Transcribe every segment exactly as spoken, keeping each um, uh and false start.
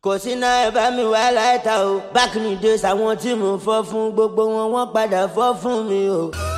kò sí náà ẹ bá mi wá láìta o back in the days àwọn tí mo fọ́ fún gbogbo wọn wọ́n padà fọ́ fún mi o.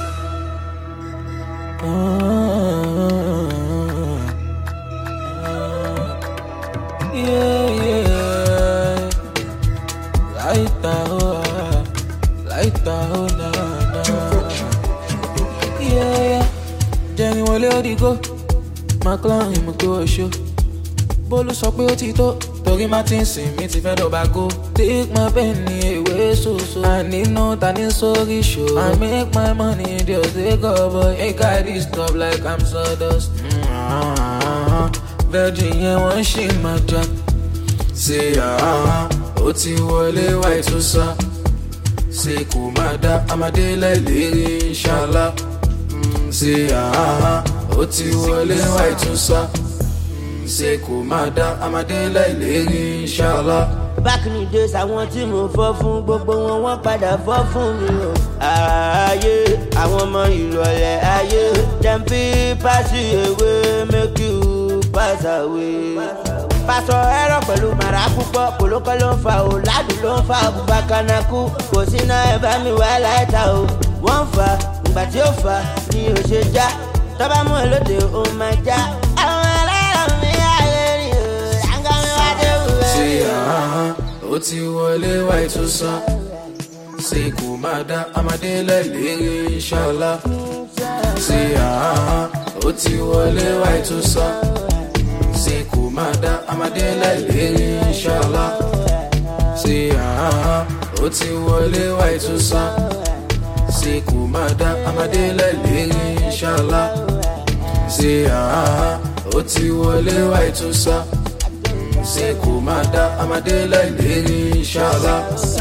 Yeah, yeah. Láìta o, láìta o, na na. Yeah, yeah. Jẹ́ni wọlé ó di go, máa clown ìmú tó oṣù. Bólú sọ pé ó ti tó, torí má ti ń sìn mí ti fẹ́ dọ̀bà go. Take my penny away so-so. Ànínú ta ní sórí show. I make my money just take over. Ain't got this stuff like I'm sawdust. Mm-hmm. Virgin yẹn wọ́n ṣì máa jà. Ṣé àhán ó ti wọlé wáyé tó sá. Ṣé kò máa dá amadé láìlérí inshallah. Ṣé àhán ó ti wọlé wáyé tó sá. Ṣé kò máa dá amadé láìlérí inshallah. back in the days àwọn tí mo fọ́ fún gbogbo wọn wọ́n padà fọ́ fún mi o. Ayé àwọn ọmọ ìrọ̀lẹ́ ayé dem fit pass you away make you pass away. Pásọ ẹ̀rọ pẹ̀lú màrà púpọ̀ kòlókọ́ ló ń fa o ládùn ló ń fa bùbákanákú kò sí náà ẹ bá mi wá láìta o. Wọ́n ń fa ìgbà tí ó fa ni ò ṣe já tọ́ba mú ẹ lóde ó máa já. Àwọn aláìlọ́ mi ayé ni o àǹgá mi wá dé wúwo. Ṣé àhán ó ti wọlé wáyé tó sá. Ṣé kò máa dá amadé láìlérí inshallah. Ṣé àhán ó ti wọlé wáyé tó sá. Ṣé kò máa dá amadé láìlérí inshallah. Ṣé àhán ó ti wọlé wáyé tó sá. Ṣé kò máa dá amadé láìlérí inshallah. Ṣé àhán ó ti wọlé wáyé tó sá. Ṣé kò máa dá amadé láìlérí inshallah.